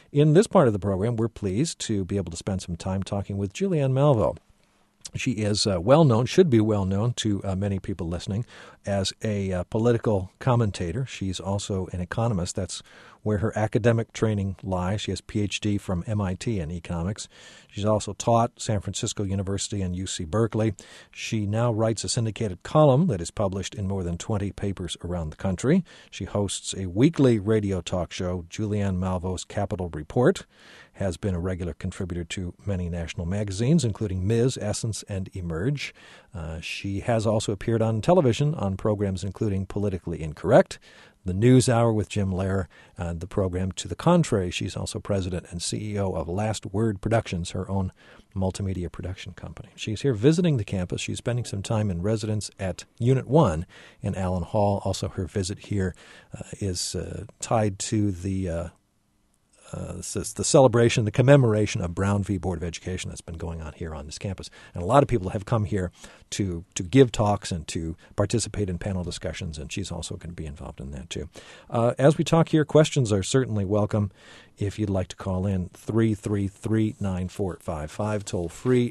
In this part of the program, we're pleased to be able to spend some time talking with Julianne Malveaux. She is well-known, should be well-known to many people listening, as a political commentator. She's also an economist. That's where her academic training lies. She has a Ph.D. from MIT in economics. She's also taught San Francisco University and UC Berkeley. She now writes a syndicated column that is published in more than 20 papers around the country. She hosts a weekly radio talk show, Julianne Malveaux's Capital Report, has been a regular contributor to many national magazines, including Ms., Essence, and Emerge. She has also appeared on television on programs including Politically Incorrect, The News Hour with Jim Lehrer, the program To the Contrary. She's also president and CEO of Last Word Productions, her own multimedia production company. She's here visiting the campus. She's spending some time in residence at Unit 1 in Allen Hall. Also, her visit here is tied to the celebration, the commemoration of Brown v. Board of Education that's been going on here on this campus. And a lot of people have come here to give talks and to participate in panel discussions, and she's also going to be involved in that too. As we talk here, questions are certainly welcome. If you'd like to call in, 333-9455, toll free,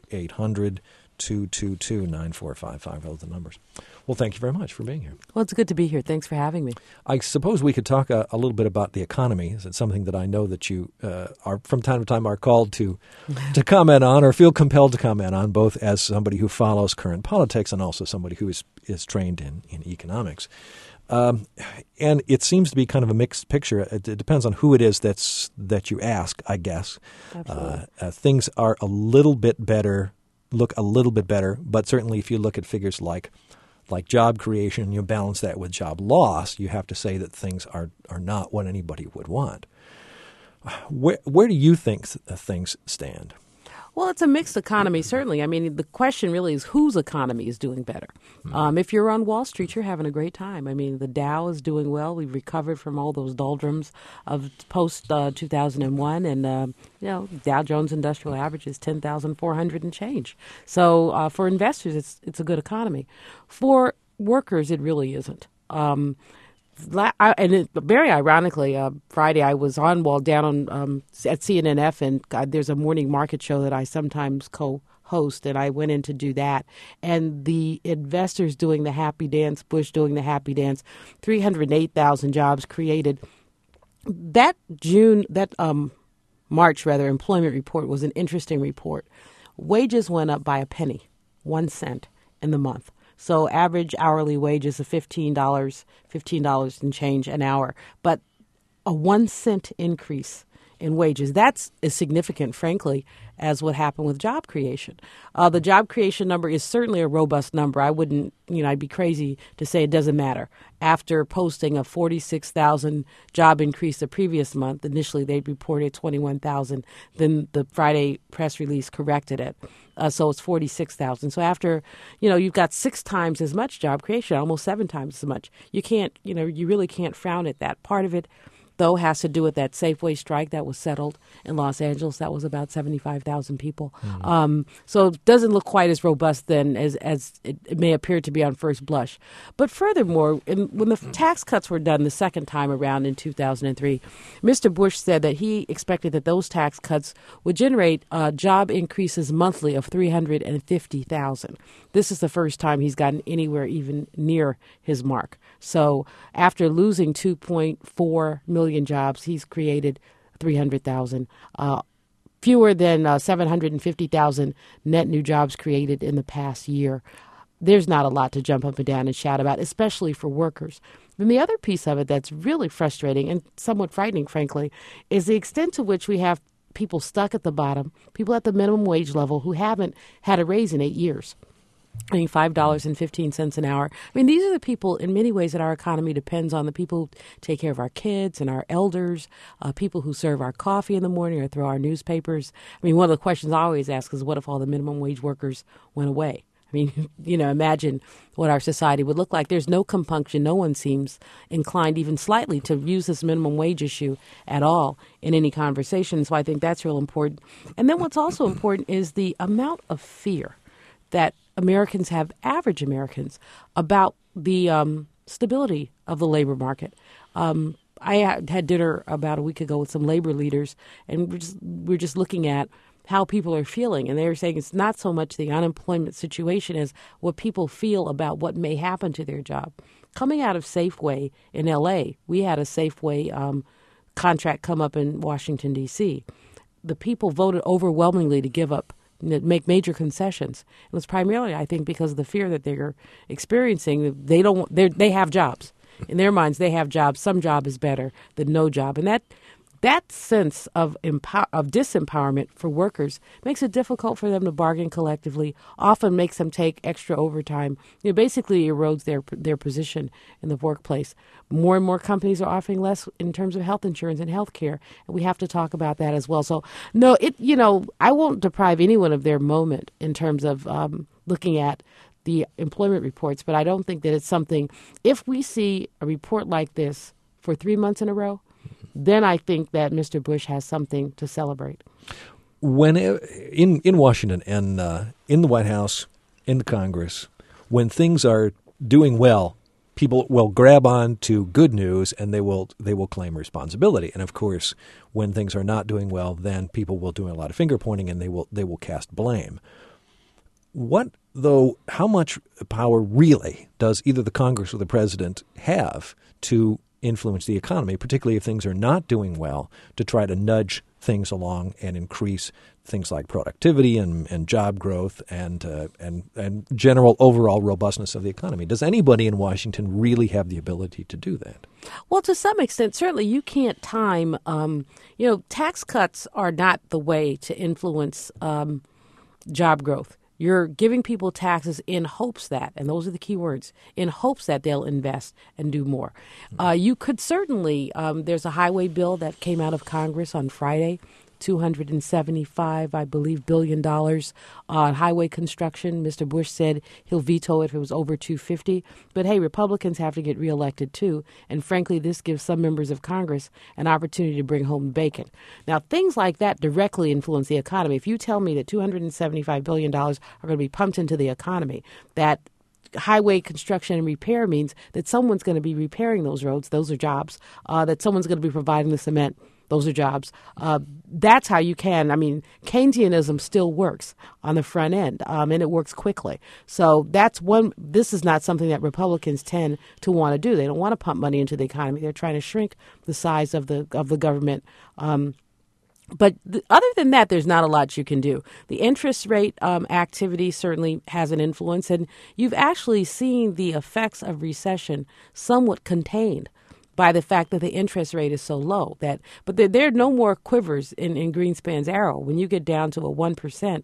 800-222-9455. Those are the numbers. Well, thank you very much for being here. Well, it's good to be here. Thanks for having me. I suppose we could talk a little bit about the economy. Is it something that I know that you are from time to time are called to comment on or feel compelled to comment on, both as somebody who follows current politics and also somebody who is trained in economics. And it seems to be kind of a mixed picture. It depends on who it is that you ask, I guess. Absolutely. Things are a little bit better, look a little bit better, but certainly if you look at figures like job creation, you balance that with job loss, you have to say that things are not what anybody would want. Where do you think things stand? Well, it's a mixed economy, certainly. I mean, the question really is whose economy is doing better. If you're on Wall Street, you're having a great time. I mean, the Dow is doing well. We've recovered from all those doldrums of post-2001. And, Dow Jones Industrial Average is 10,400 and change. So for investors, it's a good economy. For workers, it really isn't. Very ironically, Friday I was down at CNNF, and there's a morning market show that I sometimes co-host, and I went in to do that. And the investors doing the happy dance, Bush doing the happy dance, 308,000 jobs created. That March employment report was an interesting report. Wages went up by a penny, 1 cent in the month. So average hourly wages of $15 and change an hour. But a 1 cent increase in wages, that's as significant, frankly, as what happened with job creation. The job creation number is certainly a robust number. I wouldn't, I'd be crazy to say it doesn't matter. After posting a 46,000 job increase the previous month, initially they reported 21,000. Then the Friday press release corrected it. So it's 46,000. So after, you've got 6 times as much job creation, almost 7 times as much. You can't, you really can't frown at that. Part of it, though, has to do with that Safeway strike that was settled in Los Angeles. That was about 75,000 people. So it doesn't look quite as robust then as it may appear to be on first blush. But furthermore, when the tax cuts were done the second time around in 2003, Mr. Bush said that he expected that those tax cuts would generate job increases monthly of 350,000. This is the first time he's gotten anywhere even near his mark. So after losing 2.4 million jobs, he's created 300,000. Fewer than 750,000 net new jobs created in the past year. There's not a lot to jump up and down and shout about, especially for workers. Then the other piece of it that's really frustrating and somewhat frightening, frankly, is the extent to which we have people stuck at the bottom, people at the minimum wage level who haven't had a raise in 8 years. $5.15 an hour. These are the people, in many ways, that our economy depends on, the people who take care of our kids and our elders, people who serve our coffee in the morning or throw our newspapers. One of the questions I always ask is, what if all the minimum wage workers went away? Imagine what our society would look like. There's no compunction. No one seems inclined even slightly to use this minimum wage issue at all in any conversation. So I think that's real important. And then what's also important is the amount of fear that Americans have, average Americans, about the stability of the labor market. had dinner about a week ago with some labor leaders, and we're just looking at how people are feeling. And they were saying it's not so much the unemployment situation as what people feel about what may happen to their job. Coming out of Safeway in L.A., we had a Safeway contract come up in Washington, D.C. The people voted overwhelmingly to give up, make major concessions. It was primarily, I think, because of the fear that they're experiencing. They have jobs. In their minds, they have jobs. Some job is better than no job. And that sense of disempowerment for workers makes it difficult for them to bargain collectively, often makes them take extra overtime. Basically erodes their position in the workplace. More and more companies are offering less in terms of health insurance and health care, and we have to talk about that as well. So, no, I won't deprive anyone of their moment in terms of looking at the employment reports, but I don't think that it's something, if we see a report like this for 3 months in a row, then I think that Mr. Bush has something to celebrate. When in Washington and in the White House, in the Congress, when things are doing well, people will grab on to good news and they will claim responsibility. And of course, when things are not doing well, then people will do a lot of finger pointing and they will cast blame. How much power really does either the Congress or the president have to influence the economy, particularly if things are not doing well, to try to nudge things along and increase things like productivity and job growth and general overall robustness of the economy? Does anybody in Washington really have the ability to do that? Well, to some extent, certainly you can't time. Tax cuts are not the way to influence job growth. You're giving people taxes in hopes that, and those are the key words, in hopes that they'll invest and do more. You could certainly, there's a highway bill that came out of Congress on Friday, $275, I believe, $billion on highway construction. Mr. Bush said he'll veto it if it was over $250. But hey, Republicans have to get reelected too. And frankly, this gives some members of Congress an opportunity to bring home bacon. Now, things like that directly influence the economy. If you tell me that $275 billion are going to be pumped into the economy, that highway construction and repair means that someone's going to be repairing those roads. Those are jobs. That someone's going to be providing the cement. Those are jobs. That's how you can. Keynesianism still works on the front end, and it works quickly. So that's one. This is not something that Republicans tend to want to do. They don't want to pump money into the economy. They're trying to shrink the size of the government. But other than that, there's not a lot you can do. The interest rate activity certainly has an influence, and you've actually seen the effects of recession somewhat contained by the fact that the interest rate is so low. But there are no more quivers in Greenspan's arrow. When you get down to a 1%,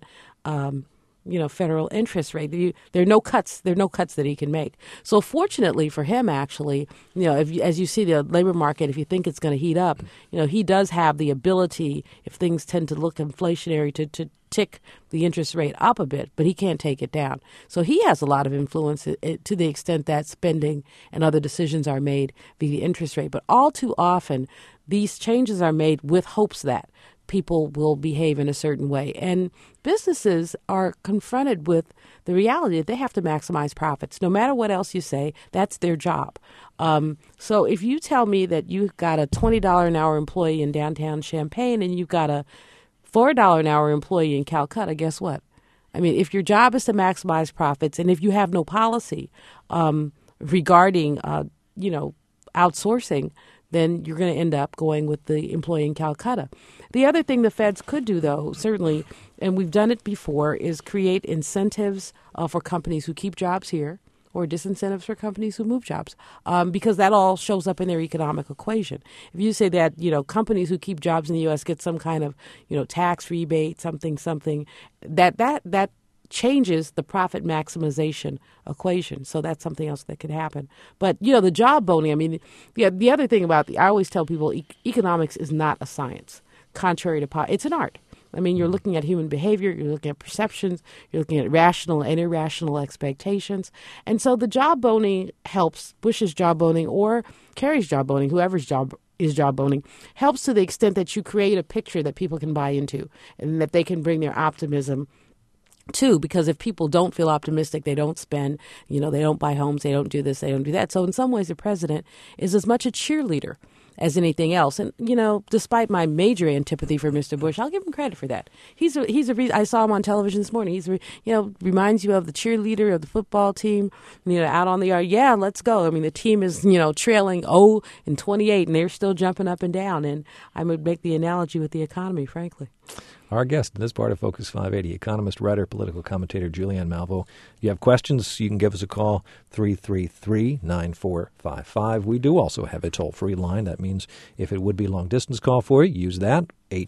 federal interest rate, there are no cuts. There are no cuts that he can make. So fortunately for him, actually, as you see the labor market, if you think it's going to heat up, he does have the ability, if things tend to look inflationary, to tick the interest rate up a bit, but he can't take it down. So he has a lot of influence to the extent that spending and other decisions are made via the interest rate. But all too often, these changes are made with hopes that people will behave in a certain way. And businesses are confronted with the reality that they have to maximize profits. No matter what else you say, that's their job. So if you tell me that you've got a $20 an hour employee in downtown Champaign and you've got a $4 an hour employee in Calcutta, guess what? If your job is to maximize profits, and if you have no policy regarding, outsourcing, then you're going to end up going with the employee in Calcutta. The other thing the feds could do, though, certainly, and we've done it before, is create incentives for companies who keep jobs here, or disincentives for companies who move jobs, because that all shows up in their economic equation. If you say that, companies who keep jobs in the U.S. get some kind of, tax rebate, something, that changes the profit maximization equation. So that's something else that could happen. But, the job boning, the other thing I always tell people, economics is not a science, contrary to it's an art. You're looking at human behavior, you're looking at perceptions, you're looking at rational and irrational expectations. And so the job boning helps, Bush's job boning or Kerry's job boning, whoever's job is job boning, helps to the extent that you create a picture that people can buy into and that they can bring their optimism to, because if people don't feel optimistic, they don't spend, they don't buy homes, they don't do this, they don't do that. So in some ways, the president is as much a cheerleader as anything else. And, despite my major antipathy for Mr. Bush, I'll give him credit for that. I saw him on television this morning. Reminds you of the cheerleader of the football team, out on the yard. Yeah, let's go. I mean, the team is, trailing 0-28, and they're still jumping up and down. And I would make the analogy with the economy, frankly. Our guest in this part of Focus 580, economist, writer, political commentator Julianne Malveaux. If you have questions, you can give us a call, 333-9455. We do also have a toll-free line. That means if it would be a long-distance call for you, use that,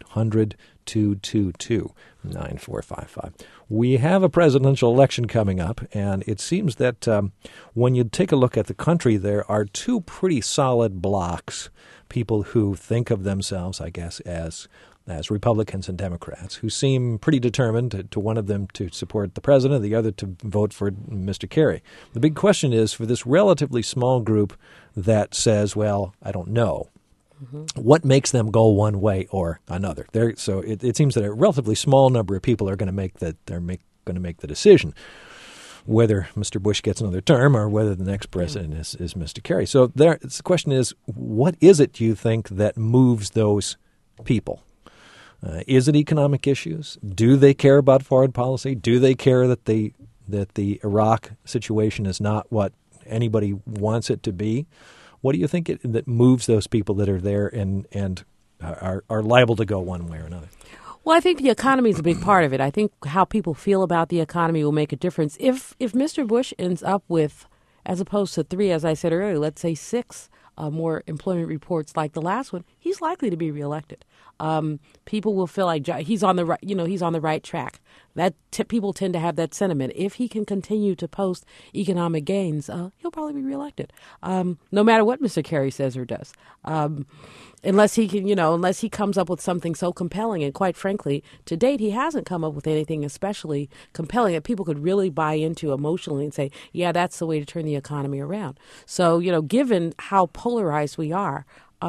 800-222-9455. We have a presidential election coming up, and it seems that when you take a look at the country, there are two pretty solid blocks, people who think of themselves, I guess, as Republicans and Democrats, who seem pretty determined to one of them to support the president, the other to vote for Mr. Kerry. The big question is for this relatively small group that says, well, I don't know, what makes them go one way or another? So it seems that a relatively small number of people are going to make the decision whether Mr. Bush gets another term or whether the next president is Mr. Kerry. So the question is, what is it, you think, that moves those people? Is it economic issues? Do they care about foreign policy? Do they care that the Iraq situation is not what anybody wants it to be? What do you think that moves those people that are there and are liable to go one way or another? Well, I think the economy is a big part of it. I think how people feel about the economy will make a difference. If Mr. Bush ends up with, as opposed to 3, as I said earlier, let's say 6 more employment reports like the last one, he's likely to be reelected. People will feel like he's on the right, he's on the right track. People tend to have that sentiment. If he can continue to post economic gains, he'll probably be reelected. No matter what Mr. Kerry says or does, unless he comes up with something so compelling. And quite frankly, to date, he hasn't come up with anything especially compelling that people could really buy into emotionally and say, yeah, that's the way to turn the economy around. So, given how polarized we are,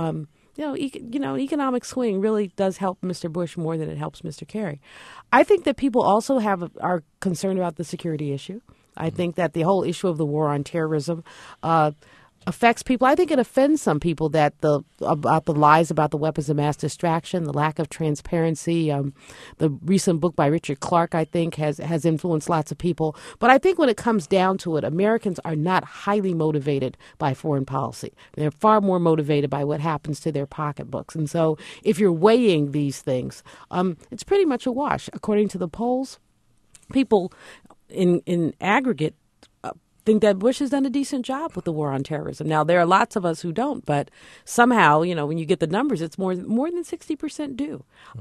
economic swing really does help Mr. Bush more than it helps Mr. Kerry. I think that people also are concerned about the security issue. I think that the whole issue of the war on terrorism affects people. I think it offends some people that about the lies about the weapons of mass distraction, the lack of transparency. The recent book by Richard Clarke, I think, has influenced lots of people. But I think when it comes down to it, Americans are not highly motivated by foreign policy. They're far more motivated by what happens to their pocketbooks. And so if you're weighing these things, it's pretty much a wash. According to the polls, people in aggregate think that Bush has done a decent job with the war on terrorism. Now, there are lots of us who don't, but somehow, when you get the numbers, it's more than 60% do.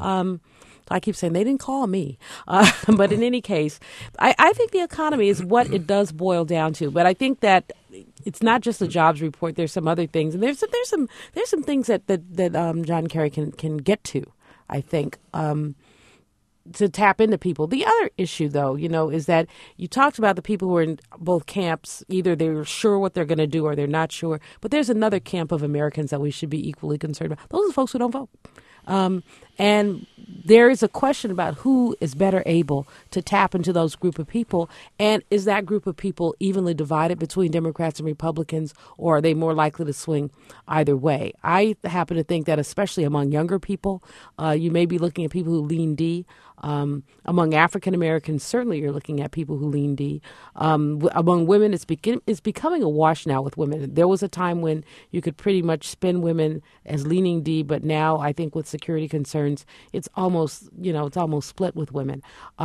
I keep saying they didn't call me. But in any case, I think the economy is what it does boil down to. But I think that it's not just a jobs report. There's some other things. And there's some things that John Kerry can get to, I think, to tap into people. The other issue, though, is that you talked about the people who are in both camps. Either they're sure what they're going to do or they're not sure. But there's another camp of Americans that we should be equally concerned about. Those are the folks who don't vote. And there is a question about who is better able to tap into those group of people. And is that group of people evenly divided between Democrats and Republicans, or are they more likely to swing either way? I happen to think that especially among younger people, you may be looking at people who lean D. Among African Americans, certainly you're looking at people who lean D. Among women, it's becoming a wash now with women. There was a time when you could pretty much spin women as leaning D, but now I think with security concerns, it's almost split with women.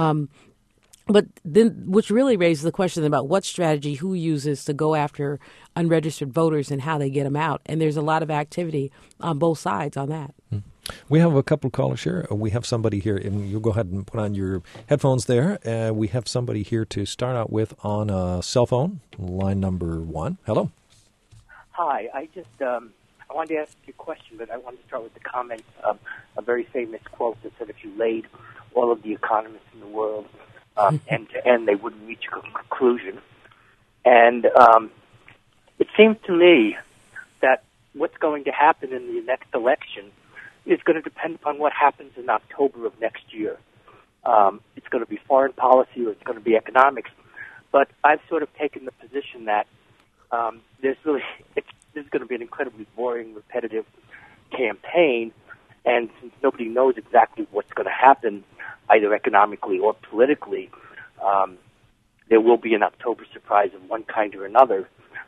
But then, which really raises the question about what strategy who uses to go after unregistered voters and how they get them out. And there's a lot of activity on both sides on that. We have a couple of callers here. We have somebody here, and you'll go ahead and put on your headphones there. We have somebody here to start out with on a cell phone, line number 1. Hello. Hi. I wanted to ask you a question, but I wanted to start with the comment of a very famous quote that said, if you laid all of the economists in the world end to end, they wouldn't reach a conclusion. And it seems to me that what's going to happen in the next election is going to depend upon what happens in October of next year. It's going to be foreign policy or it's going to be economics. But I've sort of taken the position that this is going to be an incredibly boring, repetitive campaign, and since nobody knows exactly what's going to happen, either economically or politically, there will be an October surprise of one kind or another.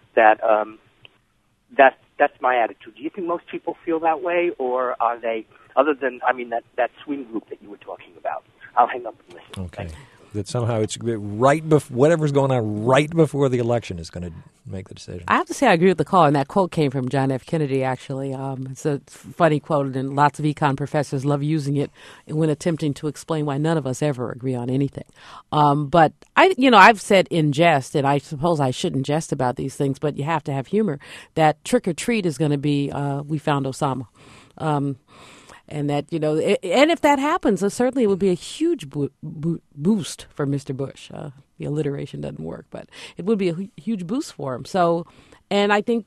That's my attitude. Do you think most people feel that way, or are they, other than, that swing group that you were talking about? I'll hang up and listen. Okay. That somehow it's right whatever's going on right before the election is going to make the decision. I have to say I agree with the caller, and that quote came from John F. Kennedy, actually. It's a funny quote, and lots of econ professors love using it when attempting to explain why none of us ever agree on anything. But I've said in jest, and I suppose I shouldn't jest about these things, but you have to have humor, that trick or treat is going to be we found Osama. And that, and if that happens, certainly it would be a huge boost for Mr. Bush. The alliteration doesn't work, but it would be a huge boost for him. So, and I think,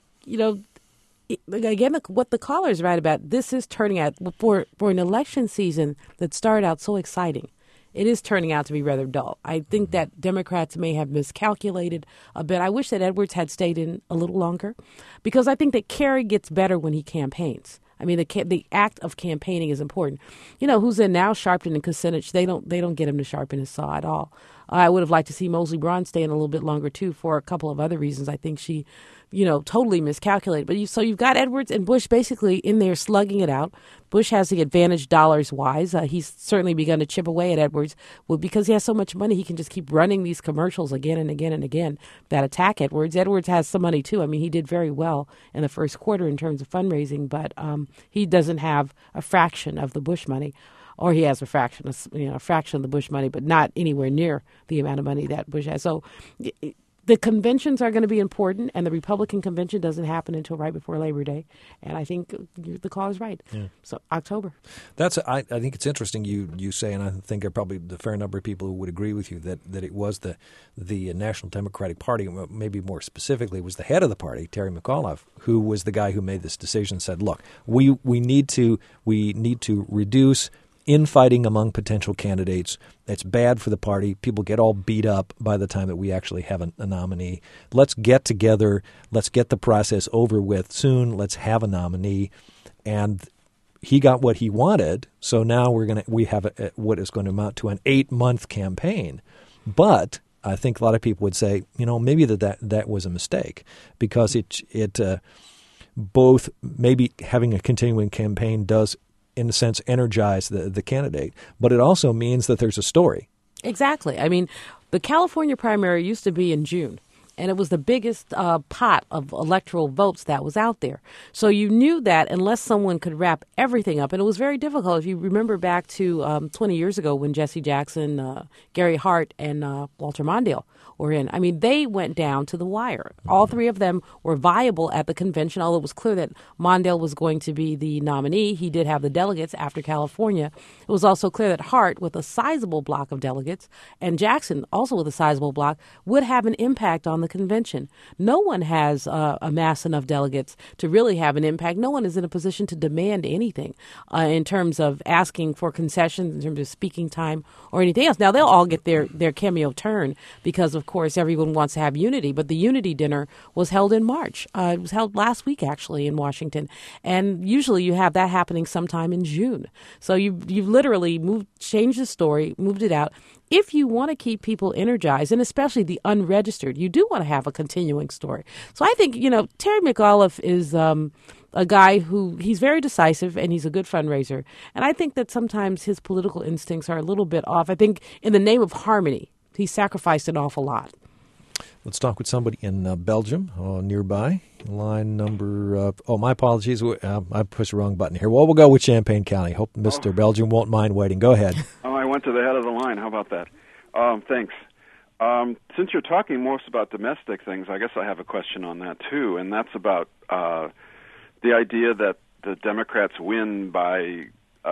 again, what the caller is right about, this is turning out, for an election season that started out so exciting, it is turning out to be rather dull. I think that Democrats may have miscalculated a bit. I wish that Edwards had stayed in a little longer, because I think that Kerry gets better when he campaigns. I mean, the act of campaigning is important. Who's in now? Sharpton and Kucinich. They don't get him to sharpen his saw at all. I would have liked to see Mosley Braun stay in a little bit longer too, for a couple of other reasons. I think she, totally miscalculated. But so you've got Edwards and Bush basically in there slugging it out. Bush has the advantage dollars wise. He's certainly begun to chip away at Edwards. Well, because he has so much money, he can just keep running these commercials again and again and again that attack Edwards. Edwards has some money too. I mean, he did very well in the first quarter in terms of fundraising, but he doesn't have a fraction of the Bush money. Or he has a fraction of the Bush money, but not anywhere near the amount of money that Bush has. So the conventions are going to be important, and the Republican convention doesn't happen until right before Labor Day. And I think the call is right. Yeah. So October. I think it's interesting you say, and I think there are probably a fair number of people who would agree with you that it was the National Democratic Party, maybe more specifically, was the head of the party, Terry McAuliffe, who was the guy who made this decision. Said, "Look, we need to reduce infighting among potential candidates. It's bad for the party. People get all beat up by the time that we actually have a nominee. Let's get together. Let's get the process over with soon. Let's have a nominee." And he got what he wanted. So now we have what is going to amount to an 8-month campaign. But I think a lot of people would say, maybe that was a mistake, because it both maybe having a continuing campaign does, in a sense, energize the candidate, but it also means that there's a story. Exactly. I mean, the California primary used to be in June, and it was the biggest pot of electoral votes that was out there. So you knew that unless someone could wrap everything up, and it was very difficult. If you remember back to 20 years ago when Jesse Jackson, Gary Hart, and Walter Mondale were in. I mean, they went down to the wire. All three of them were viable at the convention, although it was clear that Mondale was going to be the nominee. He did have the delegates after California. It was also clear that Hart, with a sizable block of delegates, and Jackson, also with a sizable block, would have an impact on the convention. No one has amassed enough delegates to really have an impact. No one is in a position to demand anything in terms of asking for concessions, in terms of speaking time or anything else. Now, they'll all get their cameo turn because, of course, everyone wants to have unity. But the unity dinner was held in March. It was held last week, actually, in Washington. And usually you have that happening sometime in June. So you've literally changed the story, moved it out. If you want to keep people energized, and especially the unregistered, you do want to have a continuing story. So I think, Terry McAuliffe is a guy who, he's very decisive and he's a good fundraiser. And I think that sometimes his political instincts are a little bit off. I think in the name of harmony, he sacrificed an awful lot. Let's talk with somebody in Belgium, nearby. Line number, my apologies. I pushed the wrong button here. Well, we'll go with Champaign County. Hope Mr. Belgium won't mind waiting. Go ahead. I went to the head of the line. How about that? Thanks. Since you're talking most about domestic things, I guess I have a question on that, too, and that's about the idea that the Democrats win by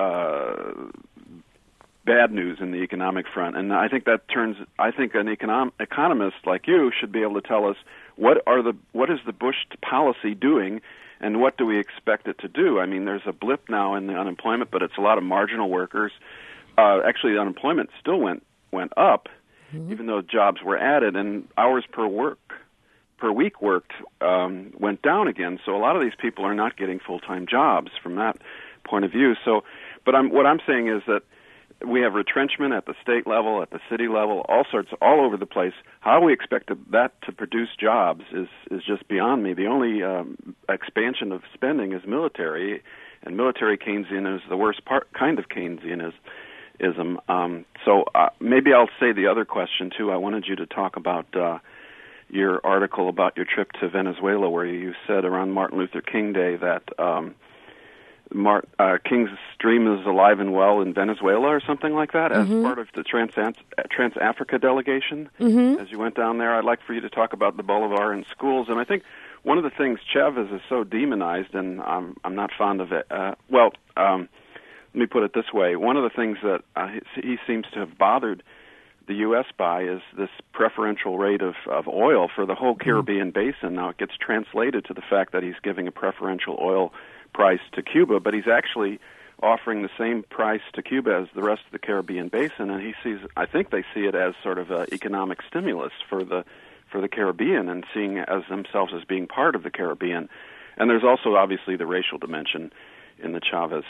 bad news in the economic front. And I think an economist like you should be able to tell us what is the Bush policy doing, and what do we expect it to do? I mean, there's a blip now in the unemployment, but it's a lot of marginal workers. Actually, the unemployment still went up, even though jobs were added, and hours per per week worked went down again. So a lot of these people are not getting full-time jobs from that point of view. So, but what I'm saying is that we have retrenchment at the state level, at the city level, all over the place. How we expect that to produce jobs is just beyond me. The only expansion of spending is military, and military Keynesianism is the worst kind of Keynesianism. So maybe I'll say the other question, too. I wanted you to talk about your article about your trip to Venezuela, where you said around Martin Luther King Day that King's dream is alive and well in Venezuela or something like that, as part of the Trans-Africa delegation. As you went down there, I'd like for you to talk about the Bolivar in schools. And I think one of the things, Chavez is so demonized, and I'm not fond of it. Let me put it this way. One of the things that he seems to have bothered the U.S. by is this preferential rate of oil for the whole Caribbean basin. Now, it gets translated to the fact that he's giving a preferential oil price to Cuba, but he's actually offering the same price to Cuba as the rest of the Caribbean basin, and I think they see it as sort of an economic stimulus for the Caribbean and seeing as themselves as being part of the Caribbean. And there's also obviously the racial dimension in the Chavez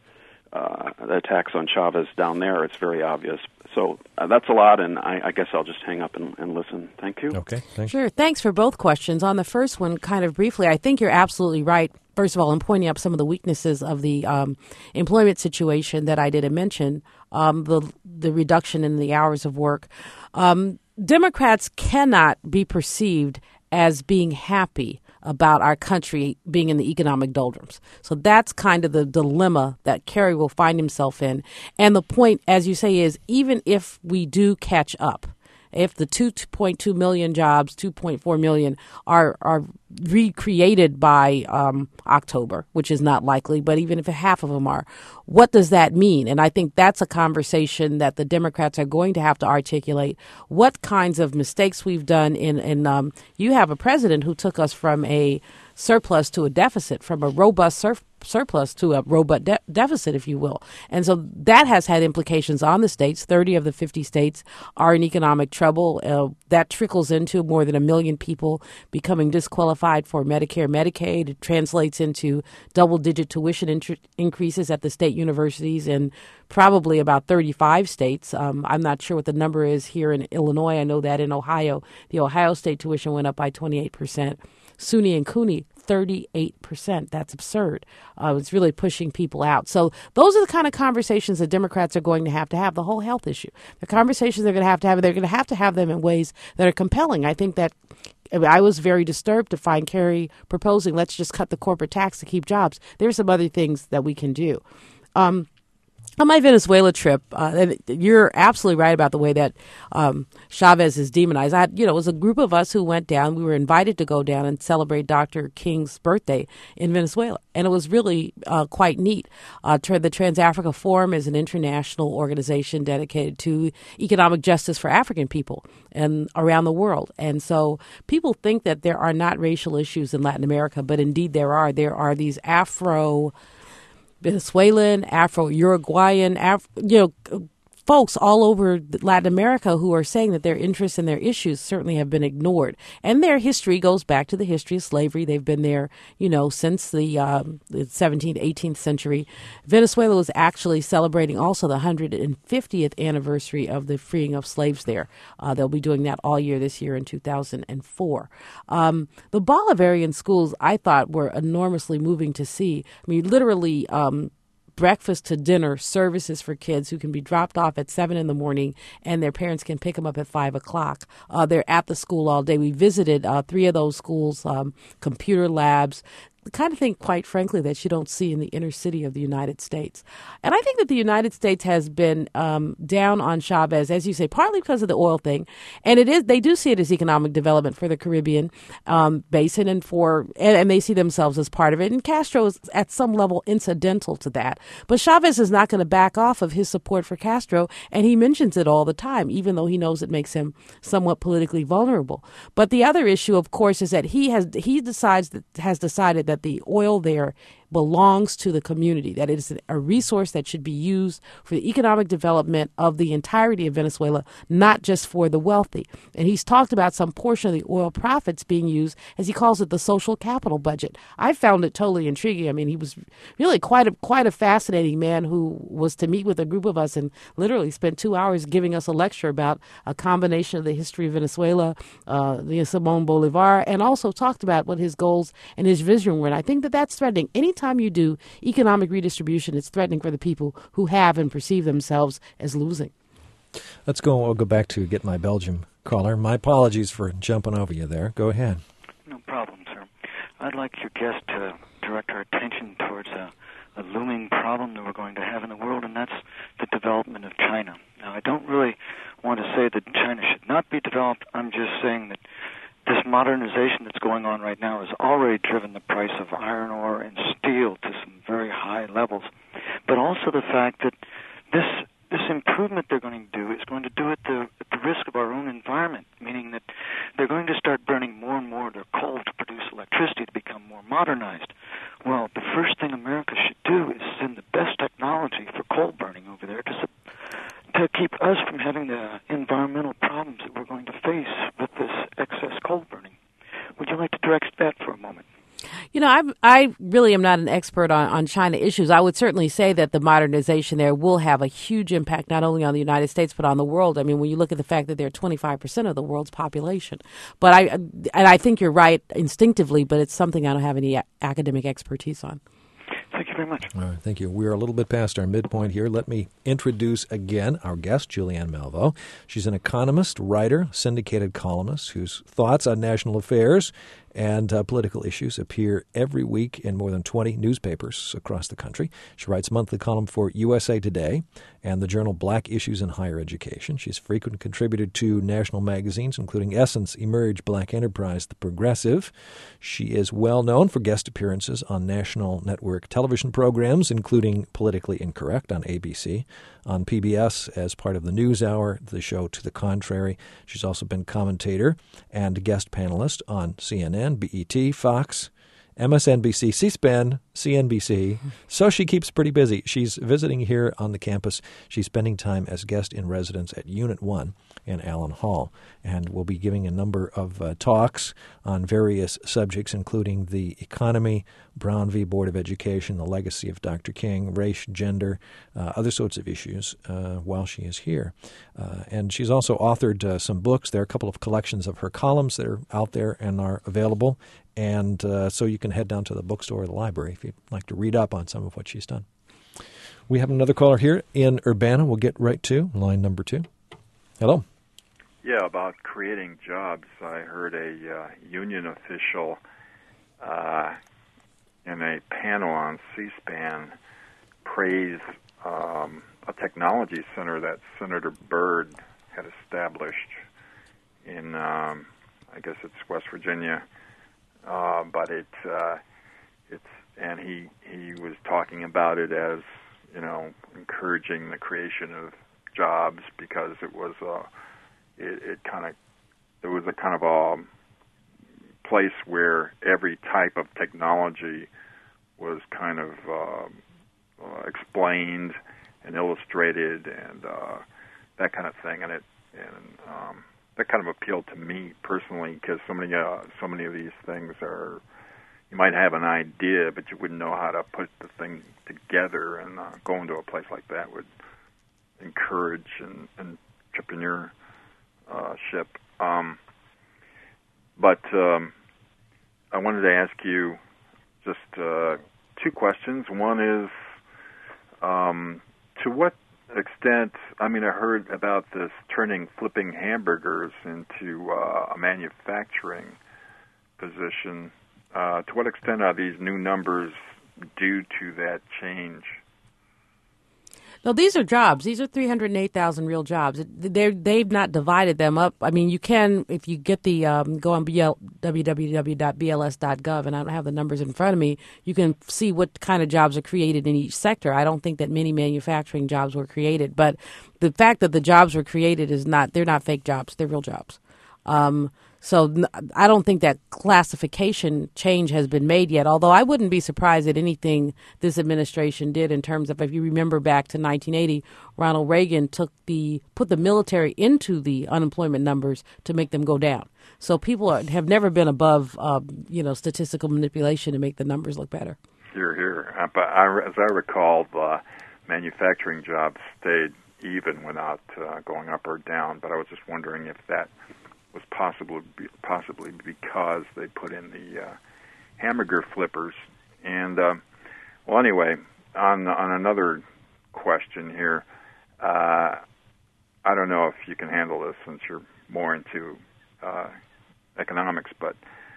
the attacks on Chavez down there. It's very obvious. So that's a lot, and I guess I'll just hang up and listen. Thank you. Okay, thanks. Sure. Thanks for both questions. On the first one, kind of briefly, I think you're absolutely right. First of all, in pointing up some of the weaknesses of the employment situation that I didn't mention, the reduction in the hours of work. Democrats cannot be perceived as being happy about our country being in the economic doldrums. So that's kind of the dilemma that Kerry will find himself in. And the point, as you say, is even if we do catch up, if the 2.2 million jobs, 2.4 million are recreated by October, which is not likely, but even if half of them are, what does that mean? And I think that's a conversation that the Democrats are going to have to articulate. What kinds of mistakes we've done in you have a president who took us from a surplus to a deficit, from a robust surplus to a robust deficit, if you will. And so that has had implications on the states. 30 of the 50 states are in economic trouble. That trickles into more than 1 million people becoming disqualified for Medicare, Medicaid. It translates into double-digit tuition increases at the state universities in probably about 35 states. I'm not sure what the number is here in Illinois. I know that in Ohio, the Ohio State tuition went up by 28%. SUNY and CUNY, 38%. That's absurd. It's really pushing people out. So those are the kind of conversations that Democrats are going to have, the whole health issue. The conversations they're going to have, they're going to have them in ways that are compelling. I think that I was very disturbed to find Kerry proposing, let's just cut the corporate tax to keep jobs. There's some other things that we can do. On my Venezuela trip, you're absolutely right about the way that Chavez is demonized. It was a group of us who went down. We were invited to go down and celebrate Dr. King's birthday in Venezuela, and it was really quite neat. The Trans-Africa Forum is an international organization dedicated to economic justice for African people and around the world. And so people think that there are not racial issues in Latin America, but indeed there are. There are these Afro-Venezuelan, Afro-Uruguayan, folks all over Latin America who are saying that their interests and their issues certainly have been ignored. And their history goes back to the history of slavery. They've been there, since the 17th, 18th century. Venezuela was actually celebrating also the 150th anniversary of the freeing of slaves there. They'll be doing that all year this year in 2004. The Bolivarian schools, I thought, were enormously moving to see. I mean, literally, breakfast to dinner services for kids who can be dropped off at 7 a.m. and their parents can pick them up at 5 o'clock. They're at the school all day. We visited 3 of those schools, computer labs, the kind of thing, quite frankly, that you don't see in the inner city of the United States. And I think that the United States has been down on Chavez, as you say, partly because of the oil thing. And they do see it as economic development for the Caribbean basin and they see themselves as part of it. And Castro is at some level incidental to that. But Chavez is not going to back off of his support for Castro. And he mentions it all the time, even though he knows it makes him somewhat politically vulnerable. But the other issue, of course, is that he has decided that the oil there belongs to the community, that it is a resource that should be used for the economic development of the entirety of Venezuela, not just for the wealthy. And he's talked about some portion of the oil profits being used, as he calls it, the social capital budget. I found it totally intriguing. I mean, he was really quite a fascinating man who was to meet with a group of us and literally spent 2 hours giving us a lecture about a combination of the history of Venezuela, the Simón Bolivar, and also talked about what his goals and his vision were. And I think that that's threatening. Anytime you do economic redistribution, it's threatening for the people who have and perceive themselves as losing. I'll go back to get my Belgium caller. My apologies for jumping over you there. Go ahead. No problem, sir. I'd like your guest to direct our attention towards a looming problem that we're going to have in the world, and that's the development of China. Now, I don't really want to say that China should not be developed. I'm just saying that this modernization that's going on right now has already driven the price of iron ore and steel to some very high levels, but also the fact that this improvement they're going to do is going to do it at the risk of our own environment, meaning that they're going to start burning more and more of their coal to produce electricity to become more modernized. Well, the first thing America should do is send the best technology for coal burning over there to keep us from having the environmental problems that we're going to face with this excess coal burning. Would you like to direct that for a moment? You know, I really am not an expert on China issues. I would certainly say that the modernization there will have a huge impact not only on the United States but on the world. I mean, when you look at the fact that they're 25% of the world's population. But I think you're right instinctively, but it's something I don't have any academic expertise on. Thank you very much. All right, thank you. We're a little bit past our midpoint here. Let me introduce again our guest, Julianne Malveaux. She's an economist, writer, syndicated columnist whose thoughts on national affairs and political issues appear every week in more than 20 newspapers across the country. She writes a monthly column for USA Today and the journal Black Issues in Higher Education. She's a frequent contributor to national magazines, including Essence, Emerge, Black Enterprise, The Progressive. She is well known for guest appearances on national network television programs, including Politically Incorrect on ABC, on PBS as part of the News Hour, the show To the Contrary. She's also been commentator and guest panelist on CNN, BET, Fox, MSNBC, C-SPAN, CNBC. So she keeps pretty busy. She's visiting here on the campus. She's spending time as guest in residence at Unit 1 in Allen Hall, and will be giving a number of talks on various subjects, including the economy, Brown v. Board of Education, the legacy of Dr. King, race, gender, other sorts of issues while she is here. And she's also authored some books. There are a couple of collections of her columns that are out there and are available. And so you can head down to the bookstore or the library if you'd like to read up on some of what she's done. We have another caller here in Urbana. We'll get right to line number 2. Hello. Yeah, about creating jobs. I heard a union official in a panel on C-SPAN praise a technology center that Senator Byrd had established in, I guess it's West Virginia. But and he was talking about it as, you know, encouraging the creation of jobs because it was there was a kind of a place where every type of technology was kind of explained and illustrated and that kind of thing, and that kind of appealed to me personally because so many of these things are, you might have an idea, but you wouldn't know how to put the thing together, and going to a place like that would encourage entrepreneurship. But I wanted to ask you just 2 questions. One is, to what extent, I mean, I heard about this flipping hamburgers into a manufacturing position. To what extent are these new numbers due to that change? No, these are jobs. These are 308,000 real jobs. They've not divided them up. I mean, you can, if you get the, go on www.bls.gov, and I don't have the numbers in front of me, you can see what kind of jobs are created in each sector. I don't think that many manufacturing jobs were created, but the fact that the jobs were created is not, they're not fake jobs. They're real jobs. So I don't think that classification change has been made yet, although I wouldn't be surprised at anything this administration did in terms of, if you remember back to 1980, Ronald Reagan put the military into the unemployment numbers to make them go down. So people have never been above, statistical manipulation to make the numbers look better. Here. But as I recall, the manufacturing jobs stayed even without going up or down. But I was just wondering if that was possibly because they put in the hamburger flippers. And anyway, on another question here, I don't know if you can handle this since you're more into economics, but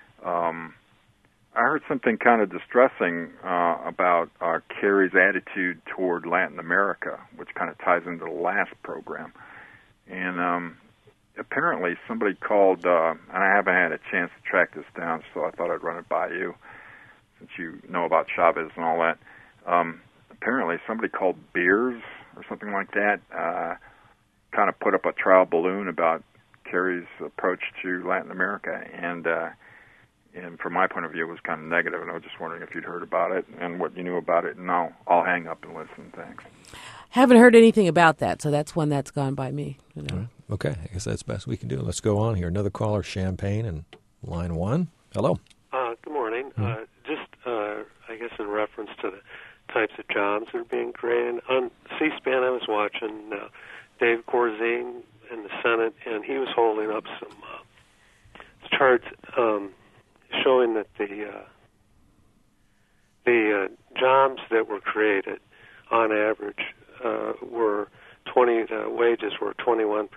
I heard something kind of distressing about Kerry's attitude toward Latin America, which kind of ties into the last program. And apparently somebody called, and I haven't had a chance to track this down, so I thought I'd run it by you, since you know about Chavez and all that. Apparently somebody called Beers or something like that, kind of put up a trial balloon about Kerry's approach to Latin America, and from my point of view, it was kind of negative, and I was just wondering if you'd heard about it and what you knew about it, and I'll hang up and listen. Thanks. Haven't heard anything about that, so that's one that's gone by me. Right. Okay, I guess that's the best we can do. Let's go on here. Another caller, Champaign, and line 1. Hello. Good morning. I guess in reference to the types of jobs that are being created. On C-SPAN, I was watching Dave Corzine in the Senate, and he was holding up some charts showing that the jobs that were created, on average, wages were 21%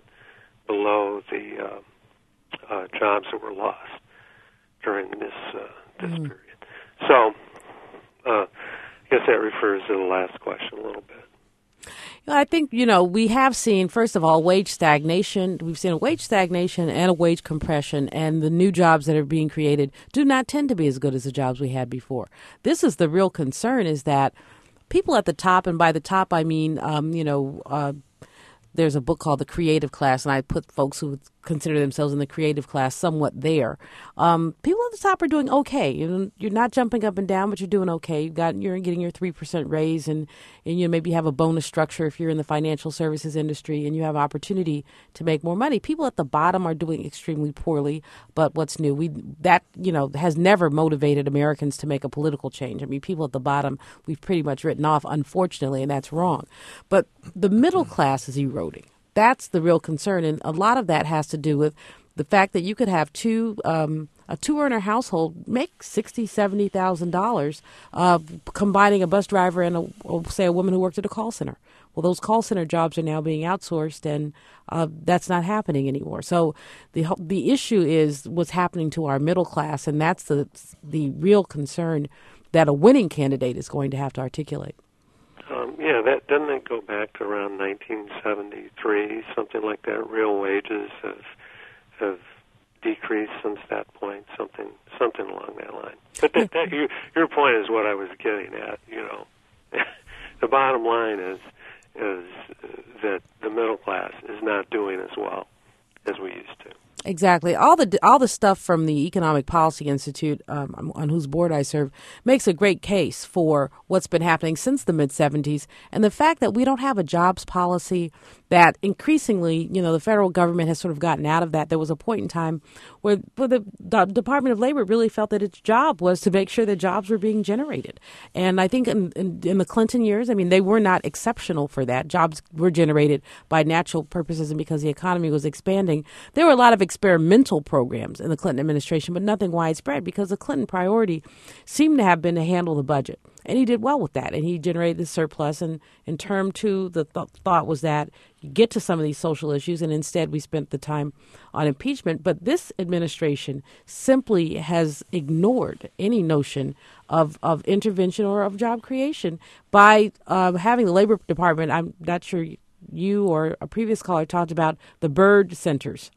below the jobs that were lost during this period. So, I guess that refers to the last question a little bit. I think, we have seen, first of all, wage stagnation. We've seen a wage stagnation and a wage compression, and the new jobs that are being created do not tend to be as good as the jobs we had before. This is the real concern, is that people at the top, and by the top I mean, there's a book called The Creative Class, and I put folks who consider themselves in the creative class somewhat there. People at the top are doing okay. You're not jumping up and down, but you're doing okay. You're getting your 3% raise, and you maybe have a bonus structure if you're in the financial services industry, and you have opportunity to make more money. People at the bottom are doing extremely poorly. But what's new? That has never motivated Americans to make a political change. I mean, people at the bottom we've pretty much written off, unfortunately, and that's wrong. But the middle class is eroding. That's the real concern, and a lot of that has to do with the fact that you could have a two-earner household make $60,000, $70,000, combining a bus driver and a woman who worked at a call center. Well, those call center jobs are now being outsourced, and that's not happening anymore. So the issue is what's happening to our middle class, and that's the real concern that a winning candidate is going to have to articulate. Doesn't it go back to around 1973, something like that? Real wages have decreased since that point, something along that line. But your point is what I was getting at. The bottom line is that the middle class is not doing as well as we used to. Exactly. All the stuff from the Economic Policy Institute, on whose board I serve, makes a great case for what's been happening since the mid-'70s, and the fact that we don't have a jobs policy, that increasingly, the federal government has sort of gotten out of that. There was a point in time where the Department of Labor really felt that its job was to make sure that jobs were being generated. And I think in the Clinton years, they were not exceptional for that. Jobs were generated by natural purposes and because the economy was expanding. There were a lot of experimental programs in the Clinton administration, but nothing widespread, because the Clinton priority seemed to have been to handle the budget. And he did well with that, and he generated the surplus. And in term two, the thought was that you get to some of these social issues, and instead we spent the time on impeachment. But this administration simply has ignored any notion of intervention or of job creation by having the Labor Department. I'm not sure you or a previous caller talked about the Byrd centers,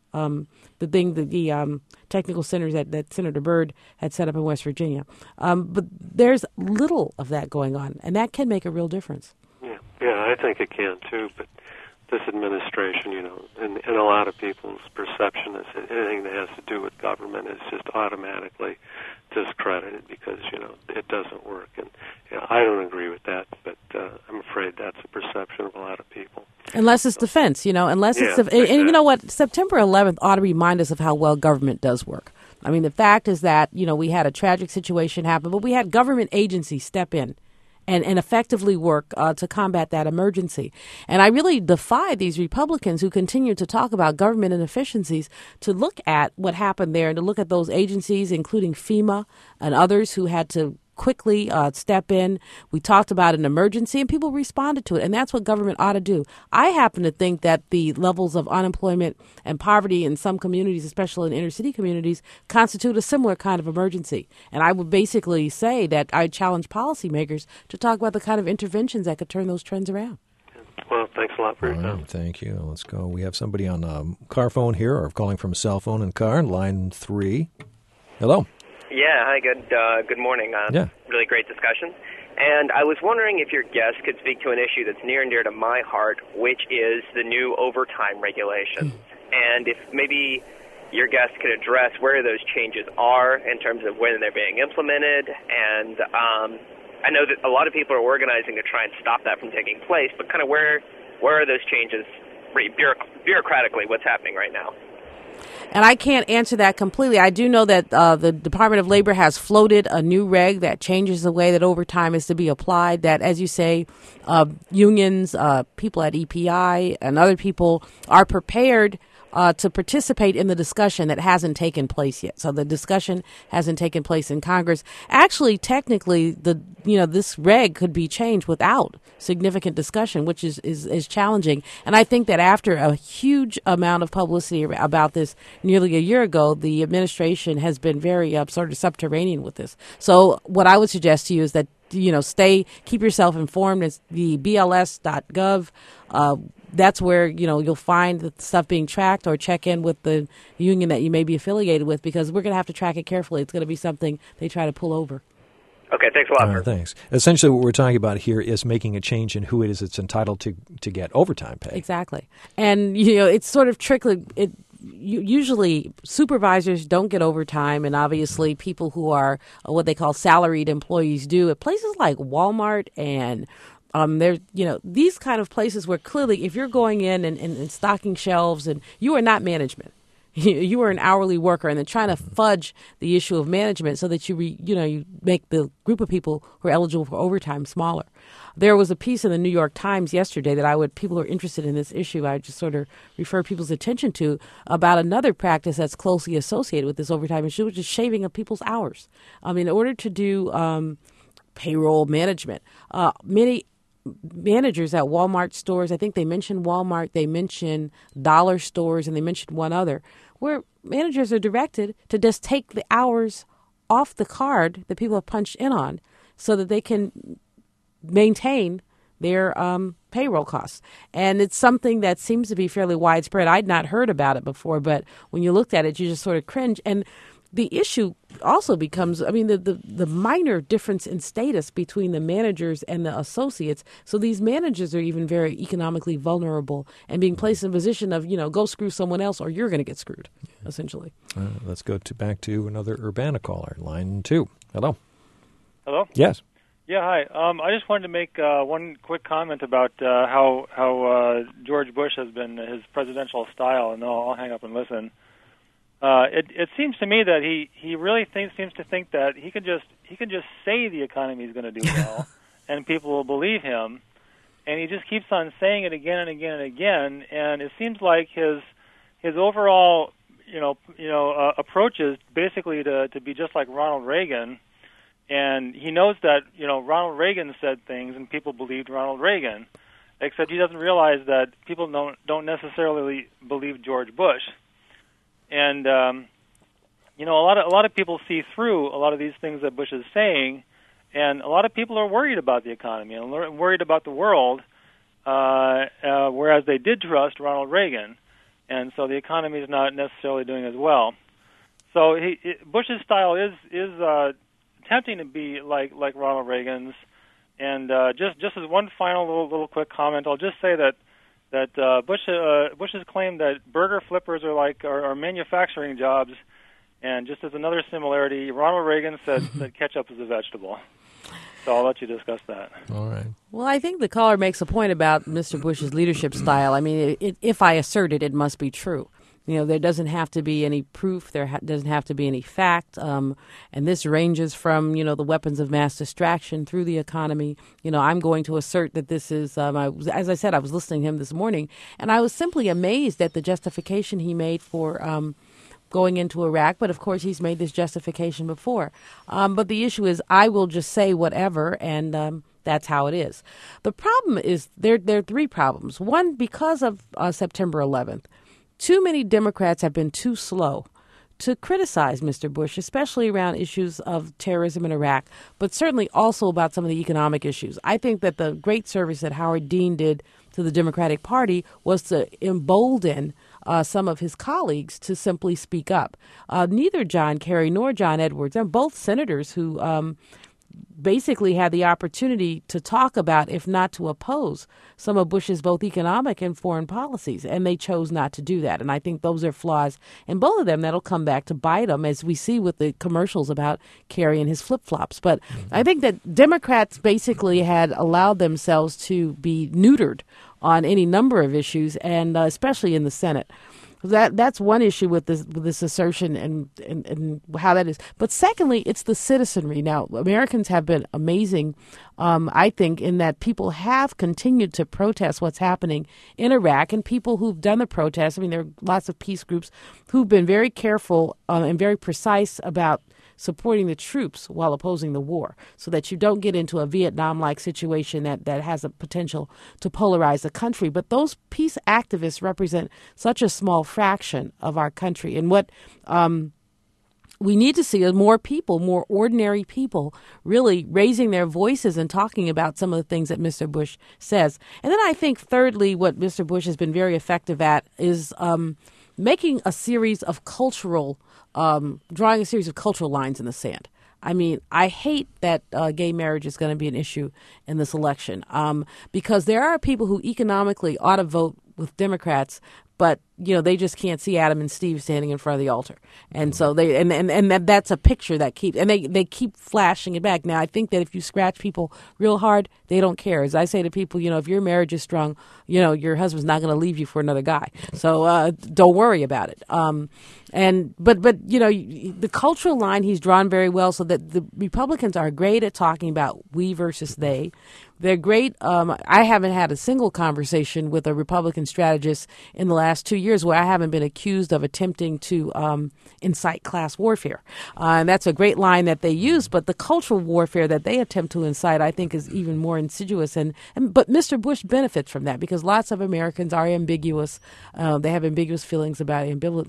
the technical centers that Senator Byrd had set up in West Virginia. But there's little of that going on, and that can make a real difference. Yeah, I think it can too. But this administration, and a lot of people's perception is that anything that has to do with government is just automatically discredited because, it doesn't work. And I don't agree with that, but I'm afraid that's the perception of a lot of people. Unless it's defense, unless it's... And you know what? September 11th ought to remind us of how well government does work. I mean, the fact is that, we had a tragic situation happen, but we had government agencies step in and effectively work to combat that emergency. And I really defy these Republicans who continue to talk about government inefficiencies to look at what happened there and to look at those agencies, including FEMA and others who had to quickly step in. We talked about an emergency and people responded to it. And that's what government ought to do. I happen to think that the levels of unemployment and poverty in some communities, especially in inner city communities, constitute a similar kind of emergency. And I would basically say that I challenge policymakers to talk about the kind of interventions that could turn those trends around. Well, thanks a lot for your time. Thank you. Let's go. We have somebody on a car phone here or calling from a cell phone in car, line 3. Hello. Yeah, hi, good morning. Really great discussion. And I was wondering if your guest could speak to an issue that's near and dear to my heart, which is the new overtime regulations. And if maybe your guest could address where those changes are in terms of when they're being implemented. And I know that a lot of people are organizing to try and stop that from taking place, but kind of where are those changes bureaucratically, what's happening right now? And I can't answer that completely. I do know that the Department of Labor has floated a new reg that changes the way that overtime is to be applied, that, as you say, unions, people at EPI, and other people are prepared to participate in the discussion that hasn't taken place yet. So the discussion hasn't taken place in Congress. Actually, technically, this reg could be changed without significant discussion, which is challenging. And I think that after a huge amount of publicity about this nearly a year ago, the administration has been very sort of subterranean with this. So what I would suggest to you is that keep yourself informed. It's the BLS.gov. That's where, you'll find the stuff being tracked, or check in with the union that you may be affiliated with, because we're going to have to track it carefully. It's going to be something they try to pull over. Okay, thanks a lot. Thanks. Essentially, what we're talking about here is making a change in who it is that's entitled to get overtime pay. Exactly. And, it's sort of trickling. Usually supervisors don't get overtime, and obviously people who are what they call salaried employees do. At places like Walmart and there's, these kind of places where clearly if you're going in and stocking shelves and you are not management, you are an hourly worker, and they're trying to fudge the issue of management so that you make the group of people who are eligible for overtime smaller. There was a piece in the New York Times yesterday that people who are interested in this issue, I just sort of refer people's attention to, about another practice that's closely associated with this overtime issue, which is shaving of people's hours. In order to do payroll management, many managers at Walmart stores, I think they mentioned Walmart, they mentioned dollar stores, and they mentioned one other, where managers are directed to just take the hours off the card that people have punched in on so that they can maintain their payroll costs. And it's something that seems to be fairly widespread. I'd not heard about it before, but when you looked at it, you just sort of cringe. And the issue also becomes, the minor difference in status between the managers and the associates. So these managers are even very economically vulnerable and being placed in a position of, go screw someone else or you're going to get screwed, essentially. Let's go back to another Urbana caller, line 2. Hello. Hello? Yes. Yeah, hi. I just wanted to make one quick comment about how George Bush has been, his presidential style, and I'll hang up and listen. It seems to me that he really seems to think that he can just say the economy is going to do well, and people will believe him, and he just keeps on saying it again and again and again. And it seems like his overall approach is basically to be just like Ronald Reagan, and he knows that Ronald Reagan said things and people believed Ronald Reagan, except he doesn't realize that people don't necessarily believe George Bush. And a lot of people see through a lot of these things that Bush is saying, and a lot of people are worried about the economy and worried about the world, whereas they did trust Ronald Reagan, and so the economy is not necessarily doing as well. So Bush's style is attempting to be like Ronald Reagan's. And just as one final little quick comment, I'll just say that that Bush has claimed that burger flippers are manufacturing jobs, and just as another similarity, Ronald Reagan said that ketchup is a vegetable. So I'll let you discuss that. All right. Well, I think the caller makes a point about Mr. Bush's leadership style. I mean, if I assert it, it must be true. You know, there doesn't have to be any proof. There doesn't have to be any fact. And this ranges from, the weapons of mass distraction through the economy. I'm going to assert that this is, as I said, I was listening to him this morning, and I was simply amazed at the justification he made for going into Iraq. But, of course, he's made this justification before. But the issue is I will just say whatever, and that's how it is. The problem is there are three problems. One, because of September 11th, too many Democrats have been too slow to criticize Mr. Bush, especially around issues of terrorism in Iraq, but certainly also about some of the economic issues. I think that the great service that Howard Dean did to the Democratic Party was to embolden some of his colleagues to simply speak up. Neither John Kerry nor John Edwards, and both senators who basically had the opportunity to talk about, if not to oppose, some of Bush's both economic and foreign policies, and they chose not to do that. And I think those are flaws in both of them that'll come back to bite them, as we see with the commercials about Kerry and his flip-flops. But I think that Democrats basically had allowed themselves to be neutered on any number of issues, and especially in the Senate. That's one issue with this assertion and how that is. But secondly, it's the citizenry. Now, Americans have been amazing, I think, in that people have continued to protest what's happening in Iraq, and people who've done the protests. I mean, there are lots of peace groups who've been very careful and very precise about supporting the troops while opposing the war, so that you don't get into a Vietnam-like situation that has a potential to polarize the country. But those peace activists represent such a small fraction of our country. And what we need to see is more people, more ordinary people, really raising their voices and talking about some of the things that Mr. Bush says. And then I think, thirdly, what Mr. Bush has been very effective at is making a series of drawing a series of cultural lines in the sand. I mean, I hate that gay marriage is going to be an issue in this election because there are people who economically ought to vote with Democrats, but they just can't see Adam and Steve standing in front of the altar, and so they and that's a picture that keeps, and they keep flashing it back. Now, I think that if you scratch people real hard, they don't care. As I say to people, if your marriage is strong, your husband's not going to leave you for another guy, so don't worry about it. But the cultural line he's drawn very well, so that the Republicans are great at talking about we versus they. They're great. I haven't had a single conversation with a Republican strategist in the last 2 years where I haven't been accused of attempting to incite class warfare. And that's a great line that they use, but the cultural warfare that they attempt to incite, I think, is even more insidious. But Mr. Bush benefits from that because lots of Americans are ambiguous. They have ambivalent feelings about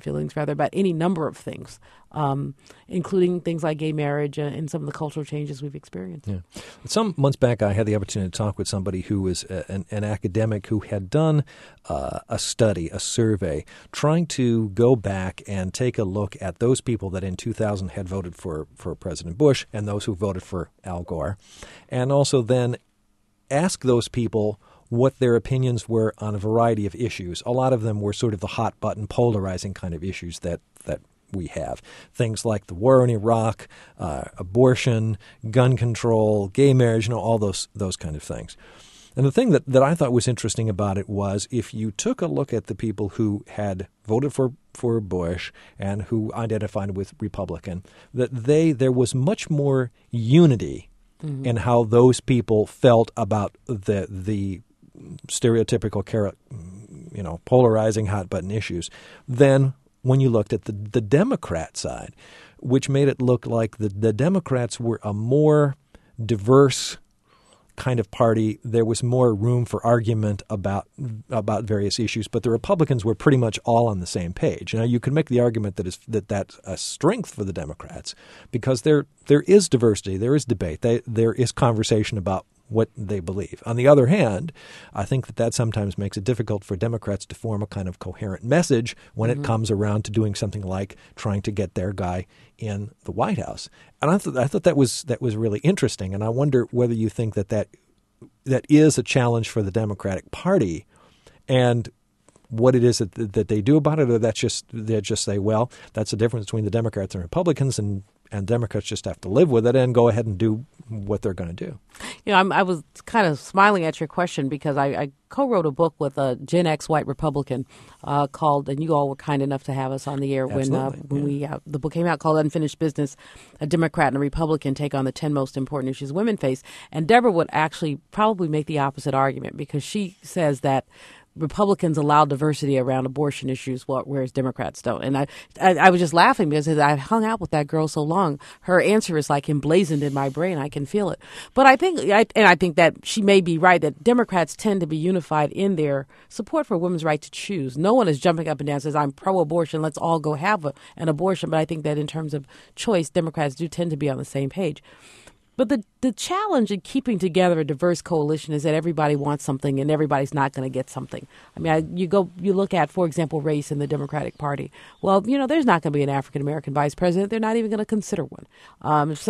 any number of things, including things like gay marriage and some of the cultural changes we've experienced. Yeah. Some months back, I had the opportunity to talk with somebody who was an academic who had done a study, a survey, trying to go back and take a look at those people that in 2000 had voted for President Bush and those who voted for Al Gore, and also then ask those people what their opinions were on a variety of issues. A lot of them were sort of the hot-button, polarizing kind of issues that we have. Things like the war in Iraq, abortion, gun control, gay marriage, all those kind of things. And the thing that I thought was interesting about it was if you took a look at the people who had voted for Bush and who identified with Republican, that there was much more unity in how those people felt about the stereotypical, polarizing hot-button issues than when you looked at the Democrat side, which made it look like the Democrats were a more diverse kind of party. There was more room for argument about various issues, but the Republicans were pretty much all on the same page. Now, you could make the argument that's a strength for the Democrats because there is diversity, there is debate, there is conversation about what they believe. On the other hand, I think that sometimes makes it difficult for Democrats to form a kind of coherent message when it comes around to doing something like trying to get their guy in the White House. And I thought that was really interesting. And I wonder whether you think that is a challenge for the Democratic Party and what it is that they do about it, or they just say, well, that's the difference between the Democrats and Republicans, and Democrats just have to live with it and go ahead and do what they're going to do. I was kind of smiling at your question because I co-wrote a book with a Gen X white Republican called, and you all were kind enough to have us on the air when the book came out, called Unfinished Business, a Democrat and a Republican take on the 10 most important issues women face. And Deborah would actually probably make the opposite argument, because she says that Republicans allow diversity around abortion issues, whereas Democrats don't. And I was just laughing because I've hung out with that girl so long. Her answer is like emblazoned in my brain. I can feel it. But I think that she may be right, that Democrats tend to be unified in their support for women's right to choose. No one is jumping up and down and says, I'm pro-abortion, let's all go have an abortion. But I think that in terms of choice, Democrats do tend to be on the same page. But the challenge in keeping together a diverse coalition is that everybody wants something and everybody's not going to get something. I mean, you look at, for example, race in the Democratic Party. Well, there's not going to be an African-American vice president. They're not even going to consider one. If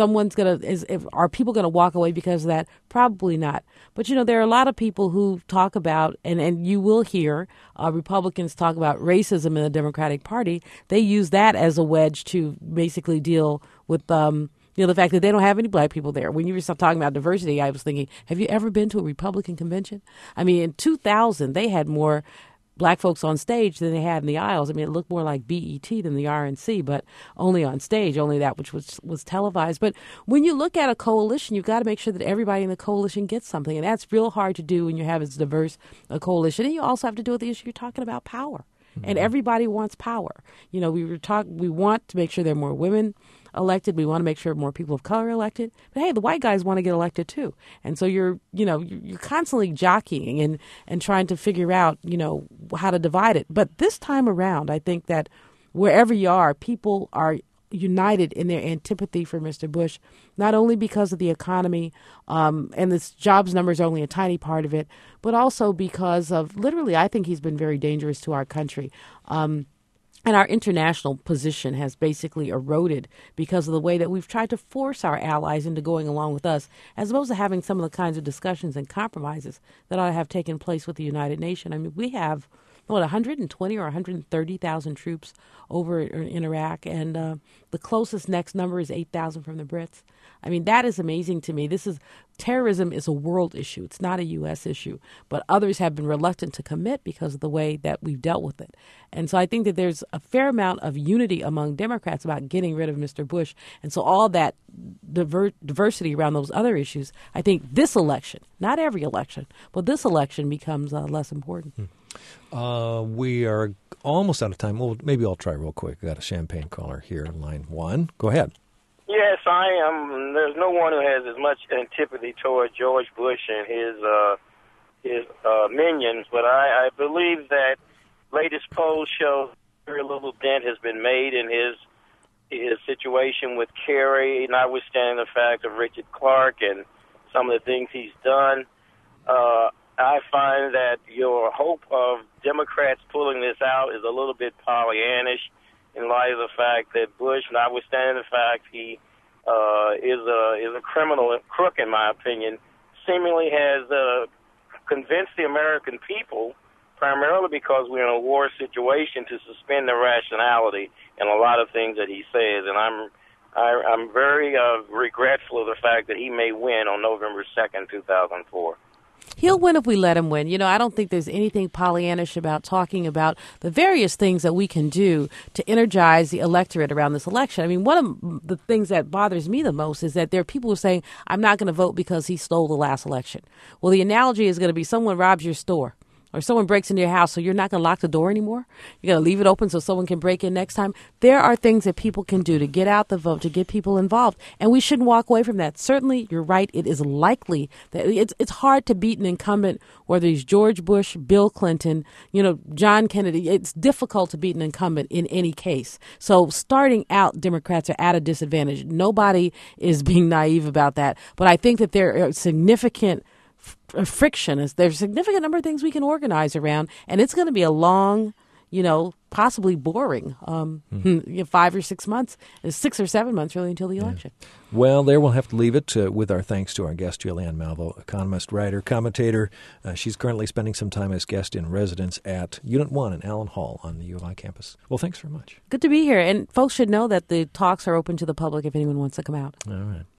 are people going to walk away because of that? Probably not. But, there are a lot of people who talk about, and you will hear Republicans talk about racism in the Democratic Party. They use that as a wedge to basically deal with the fact that they don't have any black people there. When you were talking about diversity, I was thinking, have you ever been to a Republican convention? I mean, in 2000, they had more black folks on stage than they had in the aisles. I mean, it looked more like BET than the RNC, but only on stage, only that which was televised. But when you look at a coalition, you've got to make sure that everybody in the coalition gets something. And that's real hard to do when you have as diverse a coalition. And you also have to do with the issue you're talking about, power. Mm-hmm. And everybody wants power. We want to make sure there are more women elected. We want to make sure more people of color are elected. But hey, the white guys want to get elected too. And so you're constantly jockeying and trying to figure out, how to divide it. But this time around, I think that wherever you are, people are united in their antipathy for Mr. Bush, not only because of the economy, and this jobs number is only a tiny part of it, but also because of literally, I think he's been very dangerous to our country. And our international position has basically eroded because of the way that we've tried to force our allies into going along with us, as opposed to having some of the kinds of discussions and compromises that ought to have taken place with the United Nations. I mean, we have 120 or 130,000 troops over in Iraq, and the closest next number is 8,000 from the Brits. I mean, that is amazing to me. Terrorism is a world issue. It's not a U.S. issue, but others have been reluctant to commit because of the way that we've dealt with it. And so I think that there's a fair amount of unity among Democrats about getting rid of Mr. Bush. And so all that diversity around those other issues, I think this election, not every election, but this election becomes less important. We are almost out of time. Well, maybe I'll try real quick. I got a Champaign caller here in line 1. Go ahead. Yes, I am. There's no one who has as much antipathy toward George Bush and his minions, but I believe that latest polls show very little dent has been made in his situation with Kerry, notwithstanding the fact of Richard Clark and some of the things he's done. I find that your hope of Democrats pulling this out is a little bit Pollyannish in light of the fact that Bush, notwithstanding the fact he is a criminal crook, in my opinion, seemingly has convinced the American people, primarily because we're in a war situation, to suspend the rationality in a lot of things that he says. And I'm very regretful of the fact that he may win on November 2nd, 2004. He'll win if we let him win. I don't think there's anything Pollyannish about talking about the various things that we can do to energize the electorate around this election. I mean, one of the things that bothers me the most is that there are people who are saying, I'm not going to vote because he stole the last election. Well, the analogy is going to be someone robs your store, or someone breaks into your house, so you're not going to lock the door anymore? You're going to leave it open so someone can break in next time? There are things that people can do to get out the vote, to get people involved, and we shouldn't walk away from that. Certainly, you're right. It is likely that it's hard to beat an incumbent, whether he's George Bush, Bill Clinton, John Kennedy. It's difficult to beat an incumbent in any case. So starting out, Democrats are at a disadvantage. Nobody is being naive about that, but I think that there are significant friction. There's a significant number of things we can organize around, and it's going to be a long, possibly boring. 5 or 6 months, 6 or 7 months really until the election. Well, there we'll have to leave it with our thanks to our guest, Julianne Malveaux, economist, writer, commentator. She's currently spending some time as guest in residence at Unit 1 in Allen Hall on the U of I campus. Well, thanks very much. Good to be here. And folks should know that the talks are open to the public if anyone wants to come out. All right.